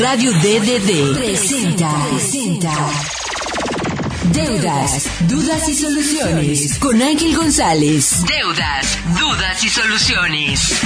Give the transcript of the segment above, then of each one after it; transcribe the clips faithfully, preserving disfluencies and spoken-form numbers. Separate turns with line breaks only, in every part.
Radio D D D presenta, presenta Deudas, Dudas y Soluciones con Ángel González. Deudas, Dudas y Soluciones.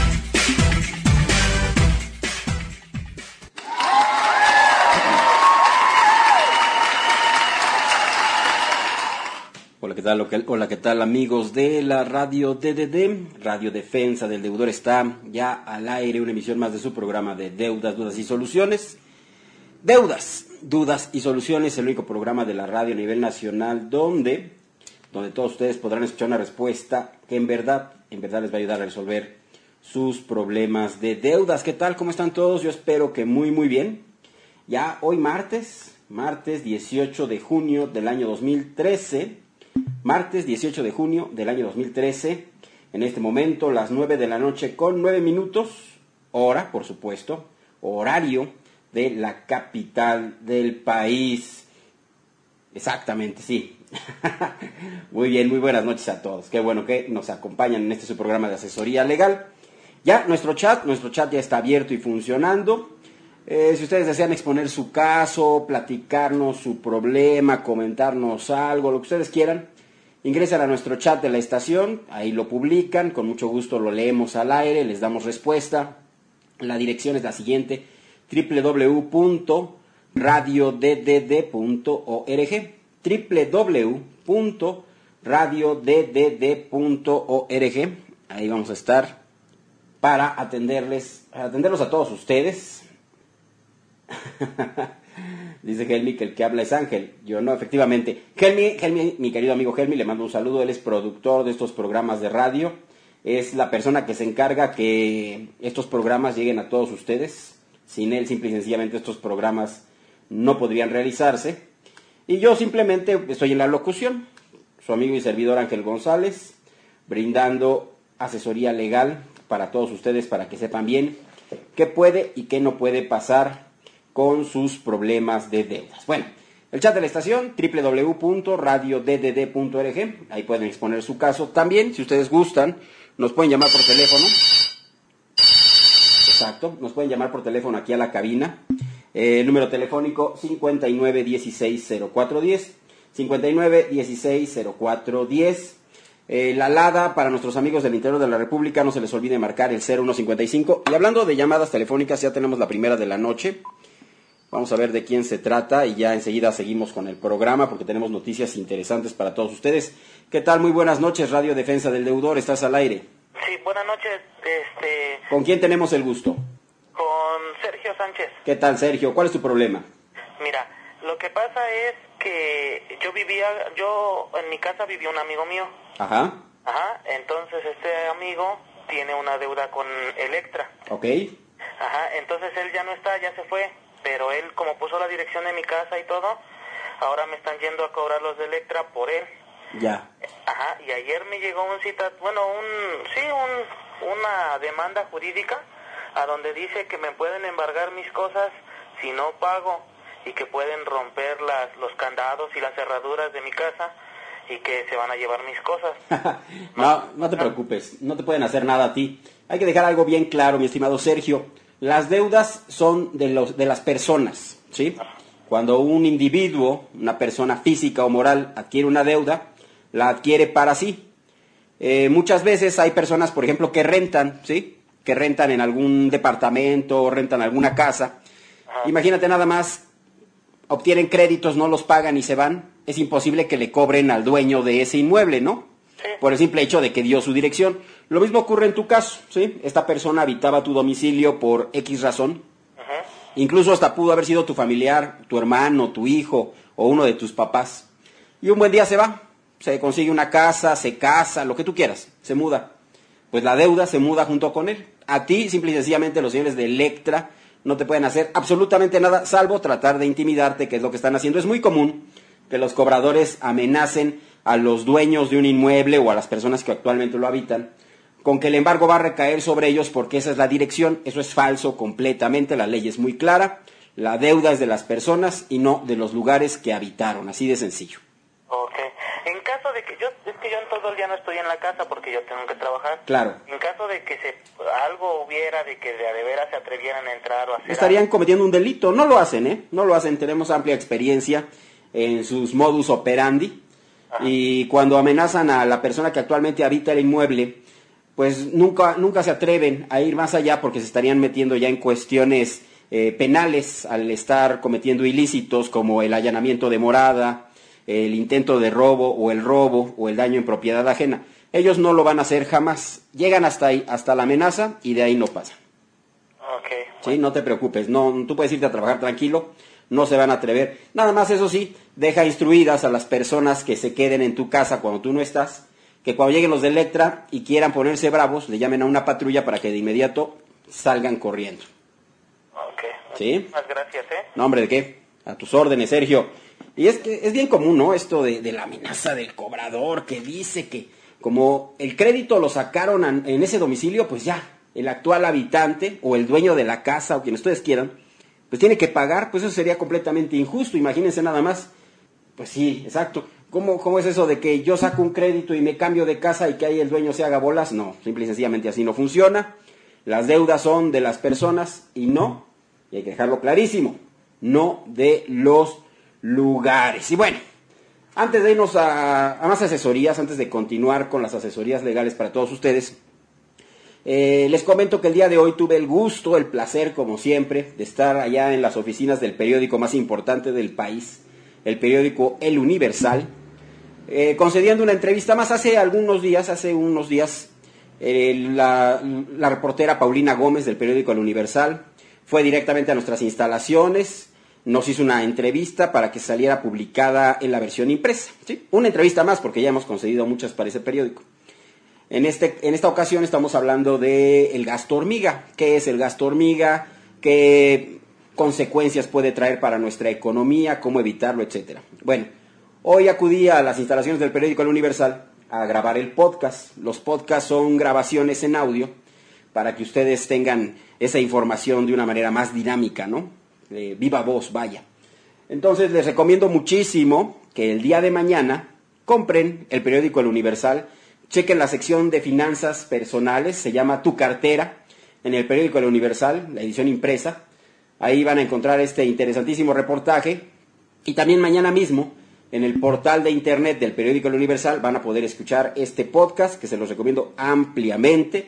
Hola, ¿qué tal? Hola, ¿qué tal, amigos de la Radio D D D? Radio Defensa del Deudor está ya al aire, una emisión más de su programa de Deudas, Dudas y Soluciones. Deudas, Dudas y Soluciones, el único programa de la radio a nivel nacional donde, donde todos ustedes podrán escuchar una respuesta que en verdad, en verdad les va a ayudar a resolver sus problemas de deudas. ¿Qué tal? ¿Cómo están todos? Yo espero que muy, muy bien. Ya hoy martes, martes dieciocho de junio del año dos mil trece... Martes dieciocho de junio del año dos mil trece, en este momento las nueve de la noche con nueve minutos, hora, por supuesto, horario de la capital del país. Exactamente, sí. Muy bien, muy buenas noches a todos. Qué bueno que nos acompañan en este su programa de asesoría legal. Ya nuestro chat, nuestro chat ya está abierto y funcionando. Eh, si ustedes desean exponer su caso, platicarnos su problema, comentarnos algo, lo que ustedes quieran, ingresan a nuestro chat de la estación, ahí lo publican, con mucho gusto lo leemos al aire, les damos respuesta. La dirección es la siguiente: doble u doble u doble u punto radio d d d punto org, doble u doble u doble u punto radio d d d punto org. Ahí vamos a estar para atenderles, atenderlos a todos ustedes. Dice Helmi que el que habla es Ángel. Yo no, efectivamente. Helmi, Helmi, mi querido amigo Helmi, le mando un saludo. Él es productor de estos programas de radio. Es la persona que se encarga que estos programas lleguen a todos ustedes. Sin él, simple y sencillamente, estos programas no podrían realizarse. Y yo simplemente estoy en la locución. Su amigo y servidor Ángel González, brindando asesoría legal para todos ustedes, para que sepan bien qué puede y qué no puede pasar con sus problemas de deudas. Bueno, el chat de la estación, doble u doble u doble u punto radio d d d punto org, ahí pueden exponer su caso. También, si ustedes gustan, nos pueden llamar por teléfono. Exacto, nos pueden llamar por teléfono aquí a la cabina. Eh, el número telefónico cincuenta y nueve dieciséis cero cuatro diez, cincuenta y nueve dieciséis cero cuatro diez. Eh, la alada para nuestros amigos del interior de la República, no se les olvide marcar el cero uno cincuenta y cinco. Y hablando de llamadas telefónicas, ya tenemos la primera de la noche. Vamos a ver de quién se trata y ya enseguida seguimos con el programa porque tenemos noticias interesantes para todos ustedes. ¿Qué tal? Muy buenas noches, Radio Defensa del Deudor, estás al aire.
Sí, buenas noches. Este...
¿Con quién tenemos el gusto?
Con Sergio Sánchez.
¿Qué tal, Sergio? ¿Cuál es tu problema?
Mira, lo que pasa es que yo vivía, yo en mi casa vivía un amigo mío.
Ajá.
Ajá, entonces este amigo tiene una deuda con Electra.
Ok.
Ajá, entonces él ya no está, ya se fue. Pero él, como puso la dirección de mi casa y todo, ahora me están yendo a cobrar los de Electra por él.
Ya.
Ajá, y ayer me llegó un cita, bueno, un, sí, un, una demanda jurídica a donde dice que me pueden embargar mis cosas si no pago y que pueden romper las, los candados y las cerraduras de mi casa y que se van a llevar mis cosas.
no, no te preocupes, no te pueden hacer nada a ti. Hay que dejar algo bien claro, mi estimado Sergio. Las deudas son de, los, de las personas, ¿sí? Cuando un individuo, una persona física o moral, adquiere una deuda, la adquiere para sí. Eh, muchas veces hay personas, por ejemplo, que rentan, ¿sí? Que rentan en algún departamento o rentan alguna casa. Ajá. Imagínate nada más, obtienen créditos, no los pagan y se van. Es imposible que le cobren al dueño de ese inmueble, ¿no? Por el simple hecho de que dio su dirección. Lo mismo ocurre en tu caso, ¿sí? Esta persona habitaba tu domicilio por X razón. Uh-huh. Incluso hasta pudo haber sido tu familiar, tu hermano, tu hijo o uno de tus papás. Y un buen día se va, se consigue una casa, se casa, lo que tú quieras, se muda. Pues la deuda se muda junto con él. A ti, simple y sencillamente, los señores de Electra no te pueden hacer absolutamente nada, salvo tratar de intimidarte, que es lo que están haciendo. Es muy común que los cobradores amenacen a los dueños de un inmueble o a las personas que actualmente lo habitan, con que el embargo va a recaer sobre ellos porque esa es la dirección. Eso es falso completamente, la ley es muy clara, la deuda es de las personas y no de los lugares que habitaron, así de sencillo.
Ok, en caso de que yo, es que yo en todo el día no estoy en la casa porque yo tengo que trabajar.
Claro.
En caso de que se algo hubiera, de que de, de veras se atrevieran a entrar o a hacer
Estarían
algo,
cometiendo un delito. No lo hacen, ¿eh? No lo hacen. Tenemos amplia experiencia en sus modus operandi. Ajá. Y cuando amenazan a la persona que actualmente habita el inmueble, pues nunca, nunca se atreven a ir más allá porque se estarían metiendo ya en cuestiones eh, penales al estar cometiendo ilícitos como el allanamiento de morada, el intento de robo o el robo o el daño en propiedad ajena. Ellos no lo van a hacer jamás. Llegan hasta ahí, hasta la amenaza y de ahí no pasan.
Okay, bueno.
Sí, no te preocupes, no, tú puedes irte a trabajar tranquilo, no se van a atrever. Nada más, eso sí, deja instruidas a las personas que se queden en tu casa cuando tú no estás, que cuando lleguen los de Electra y quieran ponerse bravos, le llamen a una patrulla para que de inmediato salgan corriendo.
Ok,
¿Sí?
muchas gracias, ¿eh?
No, hombre, ¿de qué? A tus órdenes, Sergio. Y es que es bien común, ¿no? Esto de, de la amenaza del cobrador que dice que como el crédito lo sacaron en, en ese domicilio, pues ya, el actual habitante o el dueño de la casa o quien ustedes quieran, pues tiene que pagar, pues eso sería completamente injusto, imagínense nada más. Pues sí, exacto. ¿Cómo, ¿Cómo es eso de que yo saco un crédito y me cambio de casa y que ahí el dueño se haga bolas? No, simple y sencillamente así no funciona. Las deudas son de las personas y no, y hay que dejarlo clarísimo, no de los lugares. Y bueno, antes de irnos a, a más asesorías, antes de continuar con las asesorías legales para todos ustedes, eh, les comento que el día de hoy tuve el gusto, el placer, como siempre, de estar allá en las oficinas del periódico más importante del país, el periódico El Universal, eh, concediendo una entrevista más hace algunos días, hace unos días, eh, la, la reportera Paulina Gómez del periódico El Universal fue directamente a nuestras instalaciones, nos hizo una entrevista para que saliera publicada en la versión impresa, ¿sí? Una entrevista más porque ya hemos concedido muchas para ese periódico. En, este, en esta ocasión estamos hablando del gasto hormiga. ¿Qué es el gasto hormiga? ¿Qué consecuencias puede traer para nuestra economía? ¿Cómo evitarlo? Etcétera. Bueno, hoy acudí a las instalaciones del periódico El Universal a grabar el podcast. Los podcasts son grabaciones en audio para que ustedes tengan esa información de una manera más dinámica, ¿no? Eh, viva voz, vaya. Entonces les recomiendo muchísimo que el día de mañana compren el periódico El Universal. Chequen la sección de finanzas personales, se llama Tu Cartera, en el periódico El Universal, la edición impresa. Ahí van a encontrar este interesantísimo reportaje. Y también mañana mismo, en el portal de internet del periódico El Universal, van a poder escuchar este podcast, que se los recomiendo ampliamente.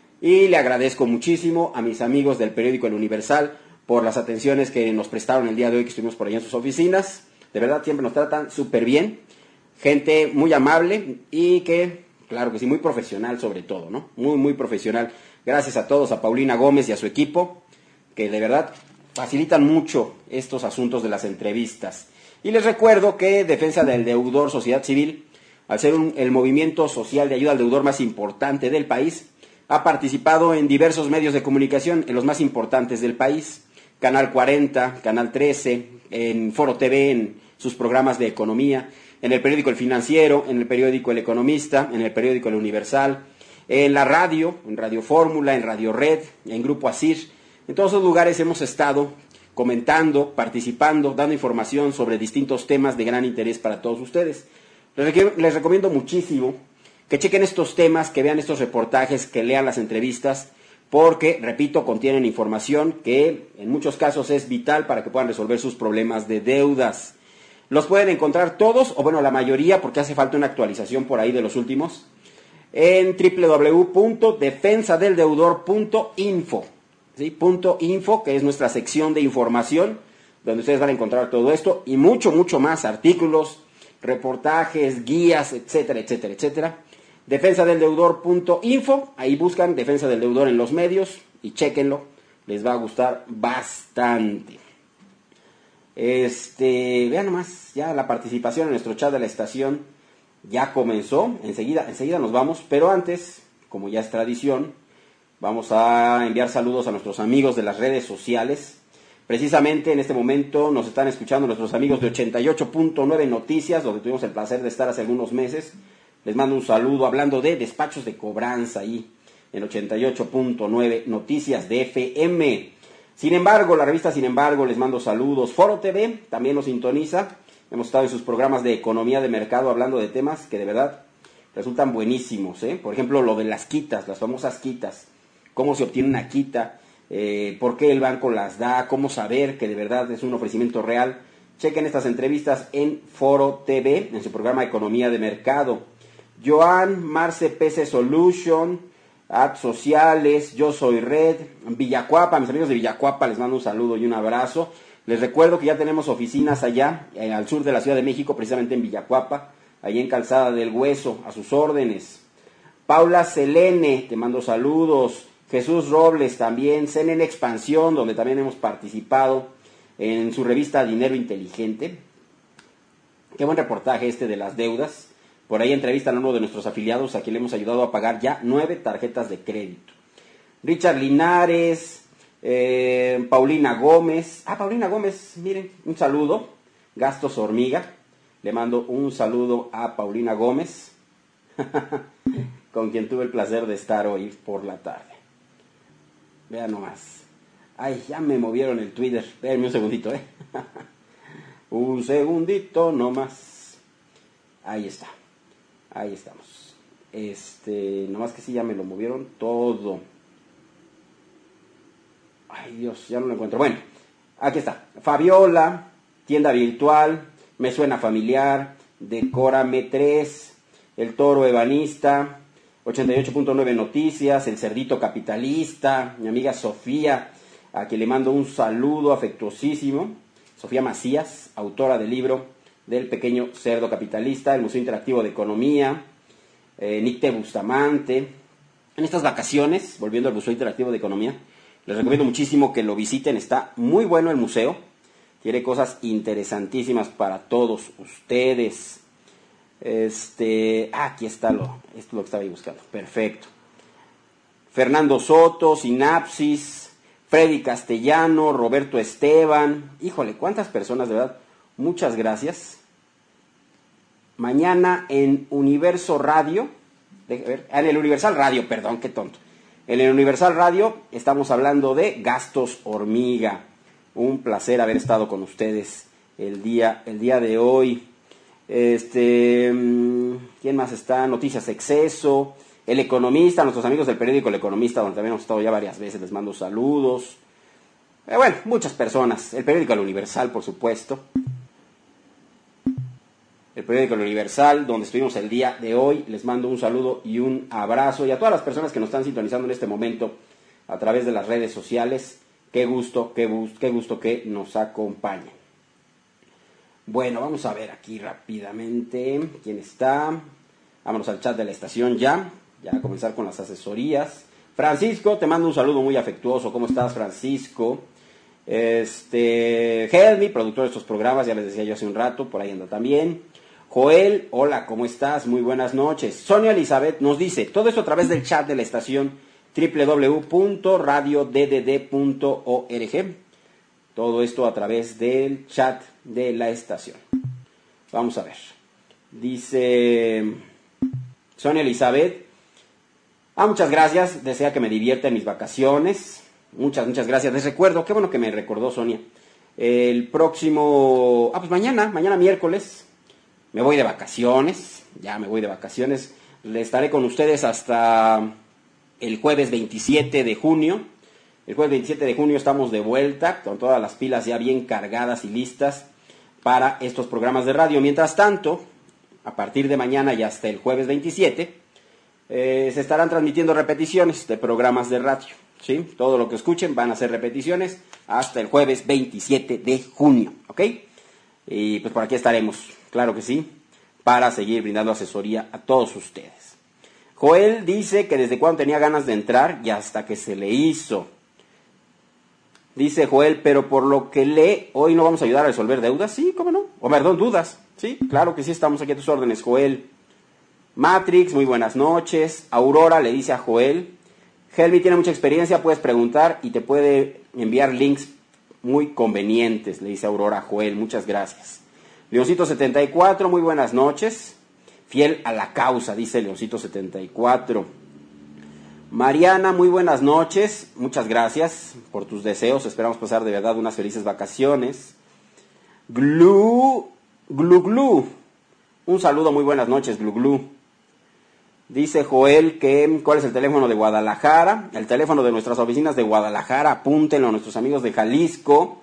Y le agradezco muchísimo a mis amigos del periódico El Universal por las atenciones que nos prestaron el día de hoy que estuvimos por allá en sus oficinas. De verdad, siempre nos tratan súper bien. Gente muy amable y que... Claro que sí, muy profesional sobre todo, ¿no? Muy, muy profesional. Gracias a todos, a Paulina Gómez y a su equipo, que de verdad facilitan mucho estos asuntos de las entrevistas. Y les recuerdo que Defensa del Deudor Sociedad Civil, al ser un, el movimiento social de ayuda al deudor más importante del país, ha participado en diversos medios de comunicación, en los más importantes del país. Canal cuarenta, Canal trece, en Foro T V, en sus programas de economía, en el periódico El Financiero, en el periódico El Economista, en el periódico El Universal, en la radio, en Radio Fórmula, en Radio Red, en Grupo Asir. En todos esos lugares hemos estado comentando, participando, dando información sobre distintos temas de gran interés para todos ustedes. Les, les recomiendo muchísimo que chequen estos temas, que vean estos reportajes, que lean las entrevistas, porque, repito, contienen información que en muchos casos es vital para que puedan resolver sus problemas de deudas. Los pueden encontrar todos, o bueno, la mayoría, porque hace falta una actualización por ahí de los últimos, en doble u doble u doble u punto defensa del deudor punto info, ¿sí? Punto .info, que es nuestra sección de información, donde ustedes van a encontrar todo esto, y mucho, mucho más, artículos, reportajes, guías, etcétera, etcétera, etcétera. defensa del deudor punto info, ahí buscan Defensa del Deudor en los medios, y chéquenlo, les va a gustar bastante. Este, vean nomás, ya la participación en nuestro chat de la estación ya comenzó, enseguida, enseguida nos vamos, pero antes, como ya es tradición, vamos a enviar saludos a nuestros amigos de las redes sociales. Precisamente en este momento nos están escuchando nuestros amigos de ochenta y ocho punto nueve Noticias, donde tuvimos el placer de estar hace algunos meses. Les mando un saludo hablando de despachos de cobranza ahí en ochenta y ocho punto nueve Noticias de F M. Sin embargo, la revista Sin embargo, les mando saludos. Foro T V también nos sintoniza. Hemos estado en sus programas de economía de mercado hablando de temas que de verdad resultan buenísimos, ¿eh? Por ejemplo, lo de las quitas, las famosas quitas, cómo se obtiene una quita, eh, por qué el banco las da, cómo saber que de verdad es un ofrecimiento real. Chequen estas entrevistas en Foro T V, en su programa Economía de Mercado. Joan, Marce P C Solution, Ads Sociales, Yo Soy Red, Villacuapa, mis amigos de Villacuapa, les mando un saludo y un abrazo. Les recuerdo que ya tenemos oficinas allá, eh, al sur de la Ciudad de México, precisamente en Villacuapa, allí en Calzada del Hueso, a sus órdenes. Paula Selene, te mando saludos. Jesús Robles también, C N N Expansión, donde también hemos participado en su revista Dinero Inteligente. Qué buen reportaje este de las deudas. Por ahí entrevistan a uno de nuestros afiliados a quien le hemos ayudado a pagar ya nueve tarjetas de crédito. Richard Linares, eh, Paulina Gómez. Ah, Paulina Gómez, miren, un saludo. Gastos Hormiga. Le mando un saludo a Paulina Gómez, con quien tuve el placer de estar hoy por la tarde. Vean nomás. Ay, ya me movieron el Twitter. Espérenme un segundito, ¿eh? Un segundito nomás. Ahí está. Ahí estamos. Este, nomás que sí, ya me lo movieron todo. Ay, Dios, ya no lo encuentro. Bueno, aquí está. Fabiola, tienda virtual, me suena familiar, Decórame tres, El Toro Ebanista, ochenta y ocho punto nueve Noticias, El Cerdito Capitalista, mi amiga Sofía, a quien le mando un saludo afectuosísimo. Sofía Macías, autora del libro del Pequeño Cerdo Capitalista, el Museo Interactivo de Economía, eh, Nicte Bustamante. En estas vacaciones, volviendo al Museo Interactivo de Economía, les recomiendo muchísimo que lo visiten, está muy bueno el museo, tiene cosas interesantísimas para todos ustedes. Este, ah, aquí está lo, esto es lo que estaba ahí buscando, perfecto. Fernando Soto, Sinapsis, Freddy Castellano, Roberto Esteban, híjole, cuántas personas, de verdad, muchas gracias. Mañana en Universo Radio, de, ver, en el Universal Radio, perdón, qué tonto. En el Universal Radio estamos hablando de Gastos Hormiga. Un placer haber estado con ustedes el día, el día de hoy. Este, ¿quién más está? Noticias Exceso. El Economista, nuestros amigos del periódico El Economista, donde también hemos estado ya varias veces, les mando saludos. Eh, bueno, muchas personas. El periódico El Universal, por supuesto. El periódico El Universal, donde estuvimos el día de hoy. Les mando un saludo y un abrazo. Y a todas las personas que nos están sintonizando en este momento a través de las redes sociales, qué gusto, qué gusto, qué gusto que nos acompañen. Bueno, vamos a ver aquí rápidamente quién está. Vámonos al chat de la estación ya. Ya a comenzar con las asesorías. Francisco, te mando un saludo muy afectuoso. ¿Cómo estás, Francisco? Este, Helmi, productor de estos programas, ya les decía yo hace un rato, por ahí anda también. Joel, hola, ¿cómo estás? Muy buenas noches. Sonia Elizabeth nos dice, todo esto a través del chat de la estación doble u doble u doble u punto radio d d d punto org. Todo esto a través del chat de la estación. Vamos a ver. Dice Sonia Elizabeth, ah, muchas gracias, desea que me divierta en mis vacaciones. Muchas, muchas gracias. Les recuerdo, qué bueno que me recordó Sonia. El próximo, ah, pues mañana, mañana miércoles, me voy de vacaciones. Ya me voy de vacaciones. Le estaré con ustedes hasta el jueves veintisiete de junio. El jueves veintisiete de junio estamos de vuelta, con todas las pilas ya bien cargadas y listas para estos programas de radio. Mientras tanto, a partir de mañana y hasta el jueves veintisiete, eh, se estarán transmitiendo repeticiones de programas de radio. ¿Sí? Todo lo que escuchen van a ser repeticiones hasta el jueves veintisiete de junio, ¿ok? Y pues por aquí estaremos, claro que sí, para seguir brindando asesoría a todos ustedes. Joel dice que desde cuando tenía ganas de entrar y hasta que se le hizo. Dice Joel, pero por lo que lee, hoy no vamos a ayudar a resolver deudas, sí, ¿cómo no? O perdón, dudas, sí, claro que sí, estamos aquí a tus órdenes, Joel. Matrix, muy buenas noches. Aurora le dice a Joel, Helmi tiene mucha experiencia, puedes preguntar y te puede enviar links muy convenientes, le dice Aurora a Joel, muchas gracias. Leoncito setenta y cuatro, muy buenas noches. Fiel a la causa, dice Leoncito setenta y cuatro. Mariana, muy buenas noches, muchas gracias por tus deseos, esperamos pasar de verdad unas felices vacaciones. Glu, Glu Glu, un saludo, muy buenas noches, Glu Glu. Dice Joel que cuál es el teléfono de Guadalajara. El teléfono de nuestras oficinas de Guadalajara, apúntenlo a nuestros amigos de Jalisco.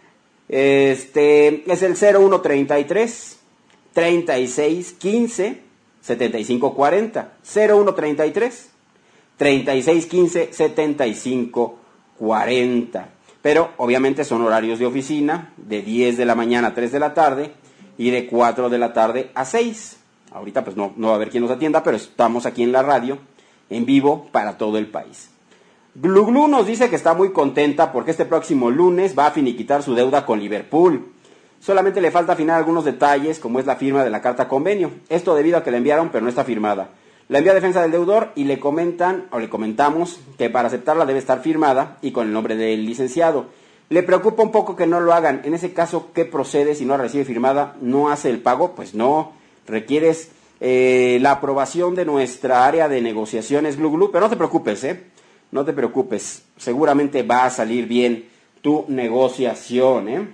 Este es el cero uno treinta y tres, treinta y seis, quince, setenta y cinco cuarenta. cero uno treinta y tres, treinta y seis, quince, setenta y cinco cuarenta. Pero obviamente son horarios de oficina de diez de la mañana a tres de la tarde y de cuatro de la tarde a seis. Ahorita pues no, no va a haber quien nos atienda, pero estamos aquí en la radio, en vivo, para todo el país. Glu Glu nos dice que está muy contenta porque este próximo lunes va a finiquitar su deuda con Liverpool. Solamente le falta afinar algunos detalles, como es la firma de la carta convenio. Esto debido a que la enviaron, pero no está firmada. La envía a defensa del deudor y le comentan, o le comentamos, que para aceptarla debe estar firmada y con el nombre del licenciado. Le preocupa un poco que no lo hagan. En ese caso, ¿qué procede si no la recibe firmada? ¿No hace el pago? Pues no. Requieres eh, la aprobación de nuestra área de negociaciones Glu Glu, pero no te preocupes, ¿eh? No te preocupes, seguramente va a salir bien tu negociación, ¿eh?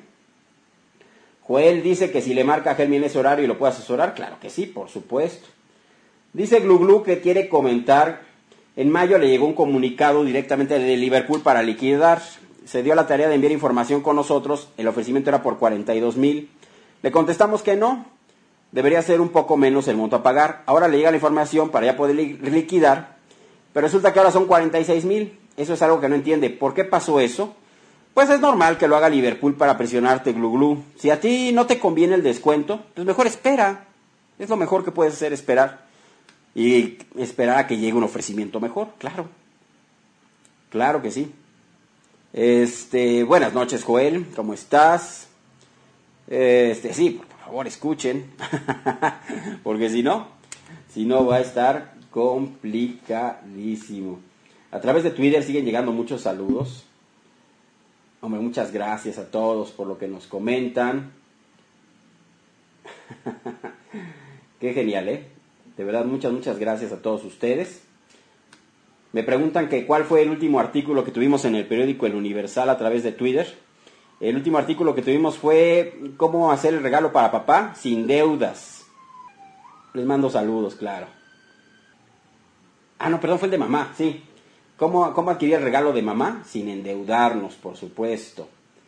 Joel dice que si le marca a Helmi en ese horario y lo puede asesorar, claro que sí, por supuesto. Dice Glu Glu que quiere comentar, en mayo le llegó un comunicado directamente de Liverpool para liquidar, se dio la tarea de enviar información con nosotros, el ofrecimiento era por cuarenta y dos mil, le contestamos que no, debería ser un poco menos el monto a pagar. Ahora le llega la información para ya poder li liquidar, pero resulta que ahora son cuarenta y seis mil. Eso es algo que no entiende. ¿Por qué pasó eso? Pues es normal que lo haga Liverpool para presionarte, Glu Glu. Si a ti no te conviene el descuento, pues mejor espera. Es lo mejor que puedes hacer, esperar. Y esperar a que llegue un ofrecimiento mejor, claro. Claro que sí. Este, buenas noches, Joel. ¿Cómo estás? Este, sí, por favor, escuchen. Porque si no, si no va a estar complicadísimo. A través de Twitter siguen llegando muchos saludos. Hombre, muchas gracias a todos por lo que nos comentan. Qué genial, ¿eh? De verdad, muchas, muchas gracias a todos ustedes. Me preguntan que cuál fue el último artículo que tuvimos en el periódico El Universal a través de Twitter. El último artículo que tuvimos fue cómo hacer el regalo para papá sin deudas. Les mando saludos, claro. Ah, no, perdón, fue el de mamá, sí. ¿Cómo, cómo adquirir el regalo de mamá sin endeudarnos, por supuesto?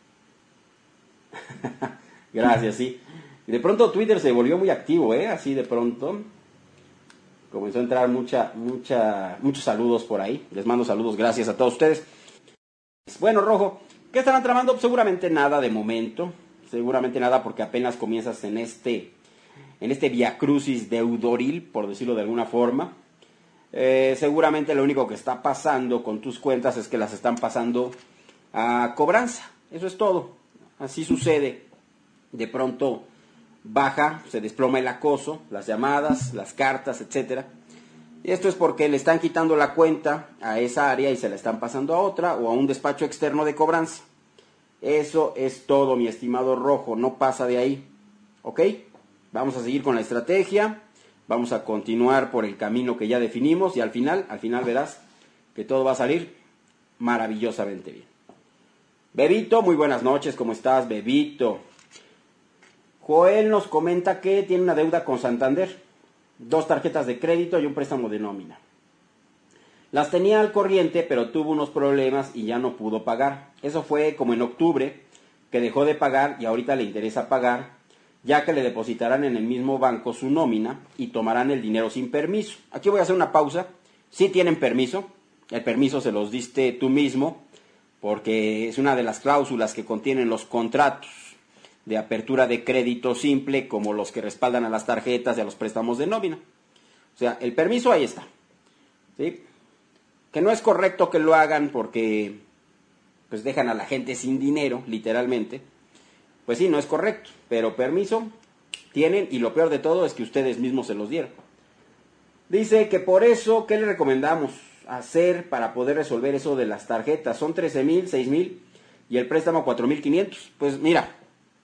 Gracias, sí. De pronto Twitter se volvió muy activo, ¿eh? Así de pronto. Comenzó a entrar mucha, mucha, muchos saludos por ahí. Les mando saludos, gracias a todos ustedes. Bueno, Rojo, ¿qué estarán tramando? Seguramente nada de momento. Seguramente nada porque apenas comienzas en este, en este viacrucis deudoril, por decirlo de alguna forma. Eh, seguramente lo único que está pasando con tus cuentas es que las están pasando a cobranza. Eso es todo. Así sucede. De pronto baja, se desploma el acoso, las llamadas, las cartas, etcétera. Y esto es porque le están quitando la cuenta a esa área y se la están pasando a otra o a un despacho externo de cobranza. Eso es todo, mi estimado Rojo, no pasa de ahí. ¿Ok? Vamos a seguir con la estrategia, vamos a continuar por el camino que ya definimos y al final, al final verás que todo va a salir maravillosamente bien. Bebito, muy buenas noches, ¿cómo estás, Bebito? Joel nos comenta que tiene una deuda con Santander, dos tarjetas de crédito y un préstamo de nómina. Las tenía al corriente, pero tuvo unos problemas y ya no pudo pagar. Eso fue como en octubre, que dejó de pagar y ahorita le interesa pagar, ya que le depositarán en el mismo banco su nómina y tomarán el dinero sin permiso. Aquí voy a hacer una pausa. Sí tienen permiso, el permiso se los diste tú mismo, porque es una de las cláusulas que contienen los contratos de apertura de crédito simple, como los que respaldan a las tarjetas y a los préstamos de nómina. O sea, el permiso ahí está, ¿sí? Que no es correcto que lo hagan porque pues dejan a la gente sin dinero, literalmente. Pues sí, no es correcto, pero permiso tienen y lo peor de todo es que ustedes mismos se los dieron. Dice que por eso, ¿qué le recomendamos hacer para poder resolver eso de las tarjetas? Son trece mil, seis mil y el préstamo cuatro mil quinientos. Pues mira,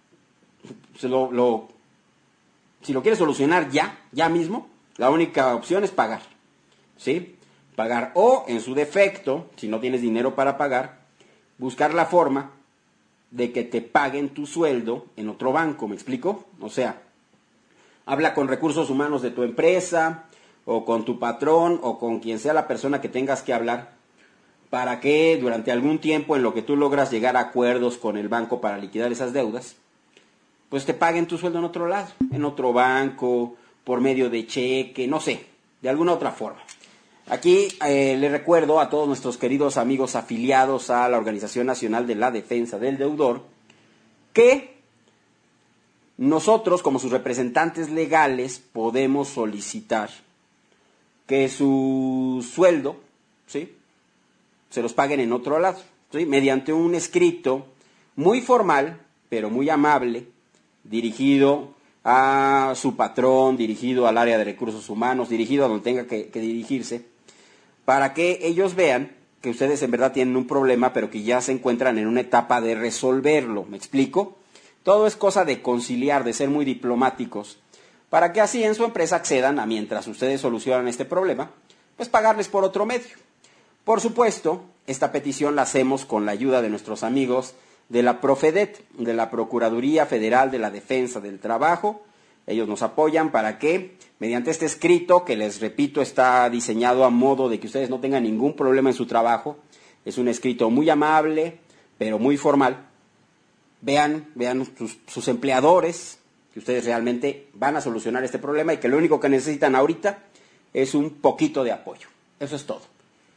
se lo, lo, si lo quieres solucionar ya, ya mismo, la única opción es pagar, ¿sí? Pagar o, en su defecto, si no tienes dinero para pagar, buscar la forma de que te paguen tu sueldo en otro banco, ¿me explico? O sea, habla con recursos humanos de tu empresa o con tu patrón o con quien sea la persona que tengas que hablar, para que durante algún tiempo en lo que tú logras llegar a acuerdos con el banco para liquidar esas deudas, pues te paguen tu sueldo en otro lado, en otro banco, por medio de cheque, no sé, de alguna otra forma. Aquí eh, le recuerdo a todos nuestros queridos amigos afiliados a la Organización Nacional de la Defensa del Deudor que nosotros, como sus representantes legales, podemos solicitar que su sueldo, ¿sí?, se los paguen en otro lado, ¿sí?, mediante un escrito muy formal, pero muy amable, dirigido a su patrón, dirigido al área de recursos humanos, dirigido a donde tenga que, que dirigirse, para que ellos vean que ustedes en verdad tienen un problema, pero que ya se encuentran en una etapa de resolverlo. ¿Me explico? Todo es cosa de conciliar, de ser muy diplomáticos, para que así en su empresa accedan a, mientras ustedes solucionan este problema, pues pagarles por otro medio. Por supuesto, esta petición la hacemos con la ayuda de nuestros amigos de la Profedet, de la Procuraduría Federal de la Defensa del Trabajo. Ellos nos apoyan para que, mediante este escrito, que les repito está diseñado a modo de que ustedes no tengan ningún problema en su trabajo, es un escrito muy amable, pero muy formal, vean, vean sus, sus empleadores que ustedes realmente van a solucionar este problema y que lo único que necesitan ahorita es un poquito de apoyo. Eso es todo.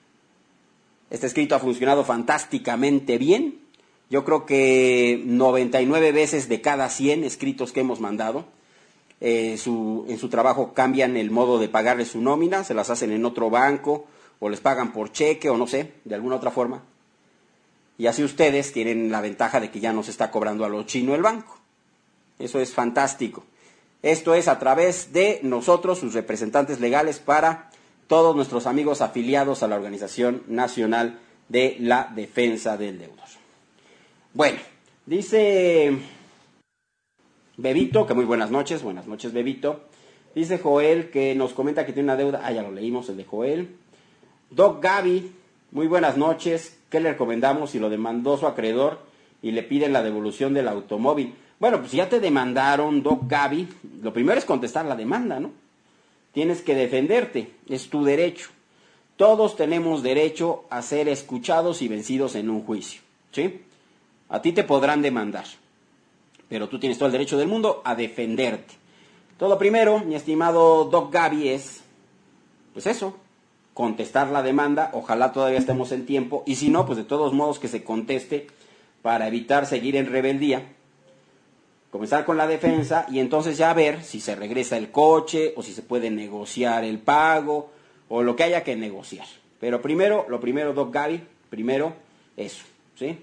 Este escrito ha funcionado fantásticamente bien. Yo creo que noventa y nueve veces de cada cien escritos que hemos mandado, eh, su, en su trabajo cambian el modo de pagarles su nómina, se las hacen en otro banco, o les pagan por cheque, o no sé, de alguna otra forma. Y así ustedes tienen la ventaja de que ya no se está cobrando a lo chino el banco. Eso es fantástico. Esto es a través de nosotros, sus representantes legales, para todos nuestros amigos afiliados a la Organización Nacional de la Defensa del Deudor. Bueno, dice Bebito, que muy buenas noches, buenas noches Bebito. Dice Joel que nos comenta que tiene una deuda, ah, ya lo leímos, el de Joel. Doc Gaby, muy buenas noches, ¿qué le recomendamos si lo demandó su acreedor y le piden la devolución del automóvil? Bueno, pues si ya te demandaron, Doc Gaby, lo primero es contestar la demanda, ¿no? Tienes que defenderte, es tu derecho. Todos tenemos derecho a ser escuchados y vencidos en un juicio, ¿sí? A ti te podrán demandar, pero tú tienes todo el derecho del mundo a defenderte. Todo primero, mi estimado Doc Gaby, es, pues eso, contestar la demanda. Ojalá todavía estemos en tiempo, y si no, pues de todos modos que se conteste para evitar seguir en rebeldía. Comenzar con la defensa y entonces ya ver si se regresa el coche o si se puede negociar el pago o lo que haya que negociar. Pero primero, lo primero, Doc Gaby, primero eso, ¿sí?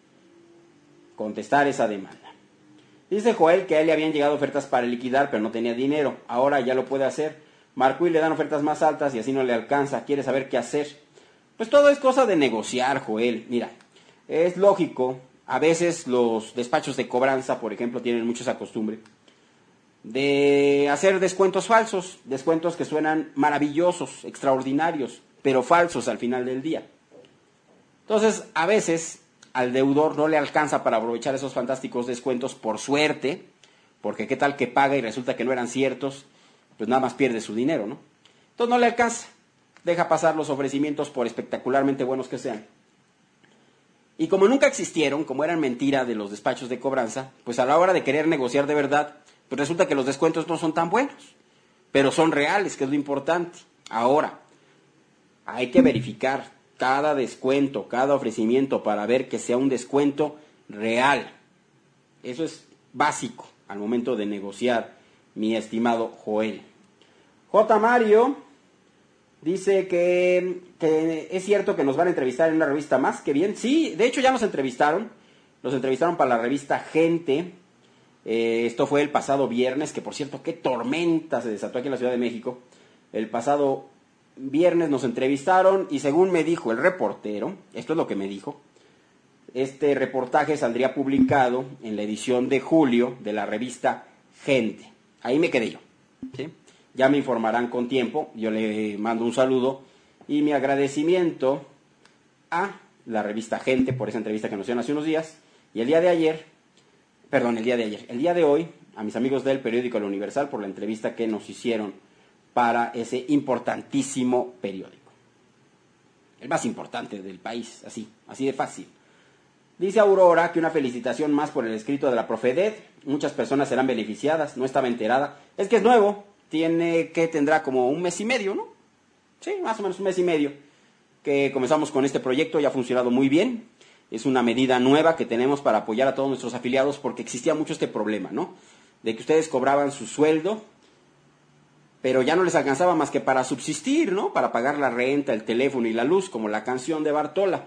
Contestar esa demanda. Dice Joel que a él le habían llegado ofertas para liquidar, pero no tenía dinero. Ahora ya lo puede hacer. Marco y le dan ofertas más altas y así no le alcanza. Quiere saber qué hacer. Pues todo es cosa de negociar, Joel. Mira, es lógico. A veces los despachos de cobranza, por ejemplo, tienen mucho esa costumbre de hacer descuentos falsos. Descuentos que suenan maravillosos, extraordinarios, pero falsos al final del día. Entonces, a veces al deudor no le alcanza para aprovechar esos fantásticos descuentos por suerte, porque qué tal que paga y resulta que no eran ciertos, pues nada más pierde su dinero, ¿no? Entonces no le alcanza, deja pasar los ofrecimientos por espectacularmente buenos que sean. Y como nunca existieron, como eran mentira de los despachos de cobranza, pues a la hora de querer negociar de verdad, pues resulta que los descuentos no son tan buenos, pero son reales, que es lo importante. Ahora, hay que verificar cada descuento, cada ofrecimiento para ver que sea un descuento real. Eso es básico al momento de negociar, mi estimado Joel. J. Mario dice que, que es cierto que nos van a entrevistar en una revista más. Qué bien. Sí, de hecho ya nos entrevistaron. Nos entrevistaron para la revista Gente. Eh, esto fue el pasado viernes, que por cierto, qué tormenta se desató aquí en la Ciudad de México. El pasado viernes nos entrevistaron y según me dijo el reportero, esto es lo que me dijo, este reportaje saldría publicado en la edición de julio de la revista Gente. Ahí me quedé yo, ¿sí? Ya me informarán con tiempo, yo le mando un saludo y mi agradecimiento a la revista Gente por esa entrevista que nos hicieron hace unos días, y el día de ayer, perdón, el día de ayer, el día de hoy, a mis amigos del periódico El Universal por la entrevista que nos hicieron para ese importantísimo periódico. El más importante del país, así, así de fácil. Dice Aurora que una felicitación más por el escrito de la Profedet. Muchas personas serán beneficiadas, no estaba enterada. Es que es nuevo, tiene que tendrá como un mes y medio, ¿no? Sí, más o menos un mes y medio que comenzamos con este proyecto, ya ha funcionado muy bien. Es una medida nueva que tenemos para apoyar a todos nuestros afiliados porque existía mucho este problema, ¿no? De que ustedes cobraban su sueldo, pero ya no les alcanzaba más que para subsistir, ¿no? Para pagar la renta, el teléfono y la luz, como la canción de Bartola.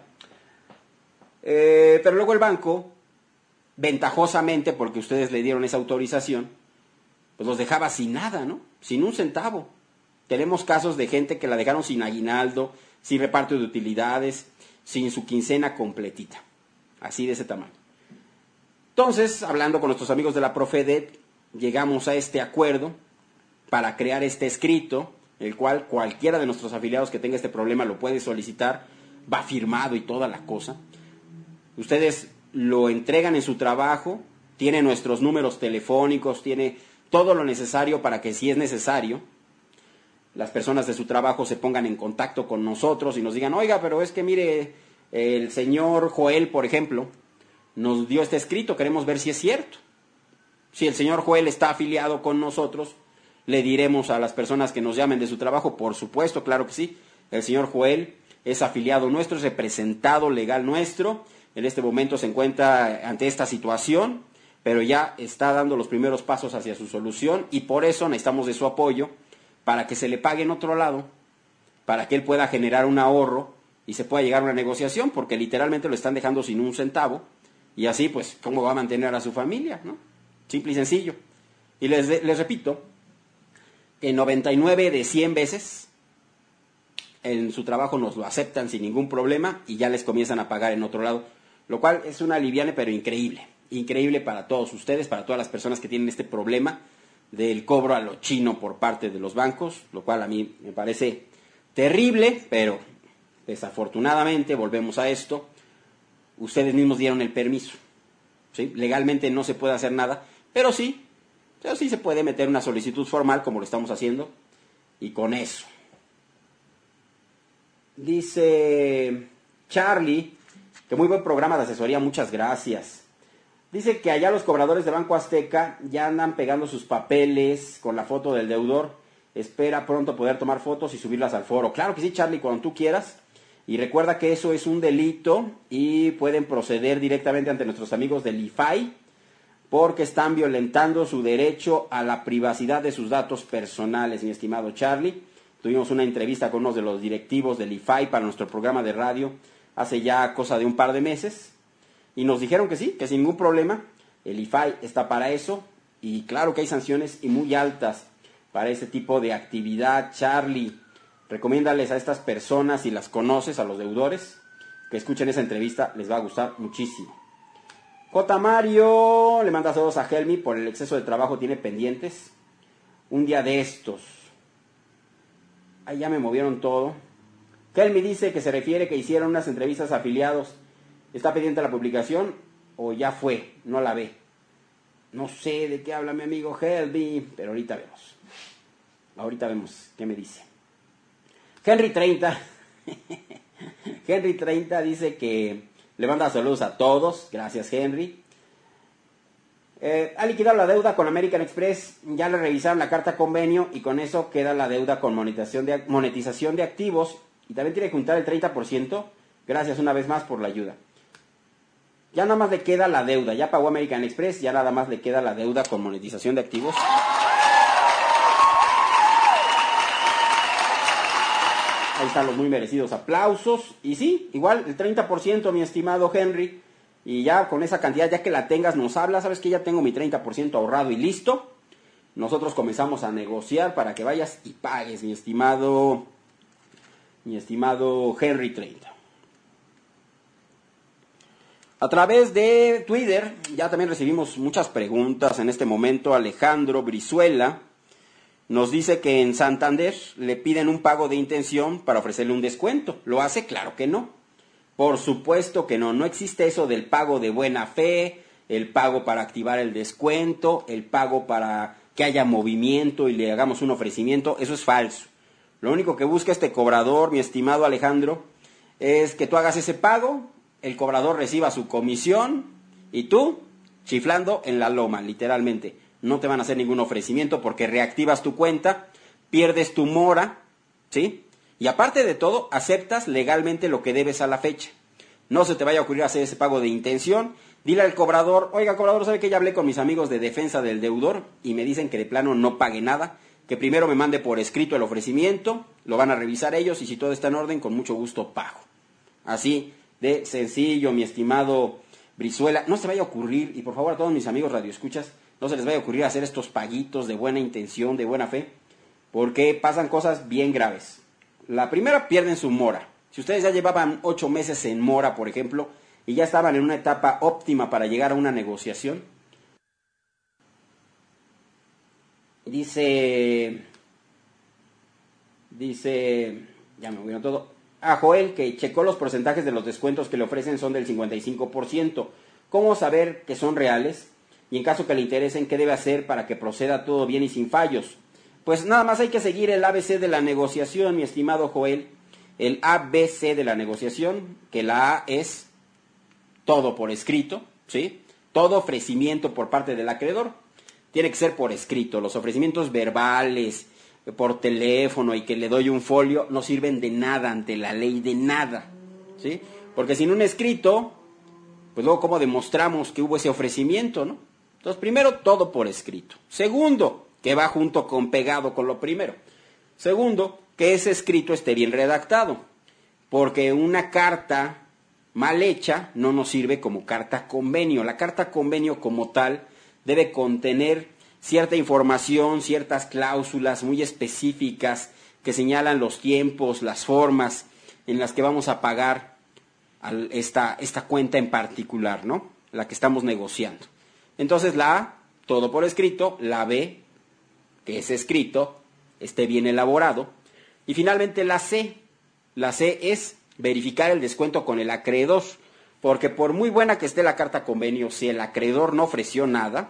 Eh, pero luego el banco, ventajosamente, porque ustedes le dieron esa autorización, pues los dejaba sin nada, ¿no? Sin un centavo. Tenemos casos de gente que la dejaron sin aguinaldo, sin reparto de utilidades, sin su quincena completita. Así de ese tamaño. Entonces, hablando con nuestros amigos de la Profedet, llegamos a este acuerdo para crear este escrito, el cual cualquiera de nuestros afiliados que tenga este problema lo puede solicitar, va firmado y toda la cosa. Ustedes lo entregan en su trabajo, tiene nuestros números telefónicos, tiene todo lo necesario para que, si es necesario, las personas de su trabajo se pongan en contacto con nosotros y nos digan, oiga, pero es que mire, el señor Joel, por ejemplo, nos dio este escrito, queremos ver si es cierto. Si el señor Joel está afiliado con nosotros, le diremos a las personas que nos llamen de su trabajo, por supuesto, claro que sí, el señor Joel es afiliado nuestro, es representado legal nuestro, en este momento se encuentra ante esta situación, pero ya está dando los primeros pasos hacia su solución y por eso necesitamos de su apoyo para que se le pague en otro lado, para que él pueda generar un ahorro y se pueda llegar a una negociación, porque literalmente lo están dejando sin un centavo, y así, pues, ¿cómo va a mantener a su familia, no? Simple y sencillo. Y les, les repito, en noventa y nueve de cien veces, en su trabajo nos lo aceptan sin ningún problema, y ya les comienzan a pagar en otro lado, lo cual es una aliviane, pero increíble, increíble para todos ustedes, para todas las personas que tienen este problema del cobro a lo chino por parte de los bancos, lo cual a mí me parece terrible, pero desafortunadamente, volvemos a esto, ustedes mismos dieron el permiso, ¿sí? Legalmente no se puede hacer nada, pero sí, pero sí se puede meter una solicitud formal, como lo estamos haciendo, y con eso. Dice Charlie, que muy buen programa de asesoría, muchas gracias. Dice que allá los cobradores de Banco Azteca ya andan pegando sus papeles con la foto del deudor. Espera pronto poder tomar fotos y subirlas al foro. Claro que sí, Charlie, cuando tú quieras. Y recuerda que eso es un delito y pueden proceder directamente ante nuestros amigos del I F A I porque están violentando su derecho a la privacidad de sus datos personales, mi estimado Charlie. Tuvimos una entrevista con uno de los directivos del I F A I para nuestro programa de radio hace ya cosa de un par de meses. Y nos dijeron que sí, que sin ningún problema, el I F A I está para eso, y claro que hay sanciones y muy altas para ese tipo de actividad. Charlie, recomiéndales a estas personas, si las conoces, a los deudores, que escuchen esa entrevista, les va a gustar muchísimo. J. Mario le manda saludos a Helmi, por el exceso de trabajo tiene pendientes. Un día de estos. Ahí ya me movieron todo. Helmi dice que se refiere que hicieron unas entrevistas a afiliados. ¿Está pendiente la publicación o ya fue? No la ve. No sé de qué habla mi amigo Helmi, pero ahorita vemos. Ahorita vemos qué me dice. Henry treinta. Henry treinta dice que le manda saludos a todos. Gracias, Henry. Eh, ha liquidado la deuda con American Express. Ya le revisaron la carta convenio y con eso queda la deuda con monetización de, monetización de activos. Y también tiene que juntar el treinta por ciento. Gracias una vez más por la ayuda. Ya nada más le queda la deuda. Ya pagó American Express, ya nada más le queda la deuda con monetización de activos. Ahí están los muy merecidos aplausos. Y sí, igual el treinta por ciento, mi estimado Henry. Y ya con esa cantidad, ya que la tengas, nos habla. Sabes que ya tengo mi treinta por ciento ahorrado y listo. Nosotros comenzamos a negociar para que vayas y pagues, mi estimado, mi estimado Henry treinta. A través de Twitter ya también recibimos muchas preguntas en este momento. Alejandro Brizuela nos dice que en Santander le piden un pago de intención para ofrecerle un descuento. ¿Lo hace? Claro que no. Por supuesto que no. No existe eso del pago de buena fe, el pago para activar el descuento, el pago para que haya movimiento y le hagamos un ofrecimiento, eso es falso. Lo único que busca este cobrador, mi estimado Alejandro, es que tú hagas ese pago, el cobrador reciba su comisión y tú chiflando en la loma, literalmente. No te van a hacer ningún ofrecimiento porque reactivas tu cuenta, pierdes tu mora, ¿sí? Y aparte de todo, aceptas legalmente lo que debes a la fecha. No se te vaya a ocurrir hacer ese pago de intención. Dile al cobrador, oiga cobrador, ¿sabe que ya hablé con mis amigos de defensa del deudor? Y me dicen que de plano no pague nada, que primero me mande por escrito el ofrecimiento, lo van a revisar ellos y si todo está en orden, con mucho gusto pago. Así de sencillo, mi estimado Brizuela. No se vaya a ocurrir, y por favor a todos mis amigos radioescuchas, no se les vaya a ocurrir hacer estos paguitos de buena intención, de buena fe, porque pasan cosas bien graves. La primera, pierden su mora. Si ustedes ya llevaban ocho meses en mora, por ejemplo, y ya estaban en una etapa óptima para llegar a una negociación, dice, dice, ya me olvidó todo, a Joel que checó los porcentajes de los descuentos que le ofrecen son del cincuenta y cinco por ciento. ¿Cómo saber que son reales? Y en caso que le interesen, ¿qué debe hacer para que proceda todo bien y sin fallos? Pues nada más hay que seguir el A B C de la negociación, mi estimado Joel. El A B C de la negociación, que la A es todo por escrito, ¿sí? Todo ofrecimiento por parte del acreedor tiene que ser por escrito. Los ofrecimientos verbales, por teléfono y que le doy un folio, no sirven de nada ante la ley, de nada, ¿sí? Porque sin un escrito, pues luego ¿cómo demostramos que hubo ese ofrecimiento, no? Entonces, primero, todo por escrito. Segundo, que va junto con pegado con lo primero. Segundo, que ese escrito esté bien redactado, porque una carta mal hecha no nos sirve como carta convenio. La carta convenio como tal debe contener cierta información, ciertas cláusulas muy específicas que señalan los tiempos, las formas en las que vamos a pagar esta, esta cuenta en particular, ¿no? La que estamos negociando. Entonces la A, todo por escrito, la B, que ese escrito esté bien elaborado, y finalmente la C. La C es verificar el descuento con el acreedor, porque por muy buena que esté la carta convenio, si el acreedor no ofreció nada,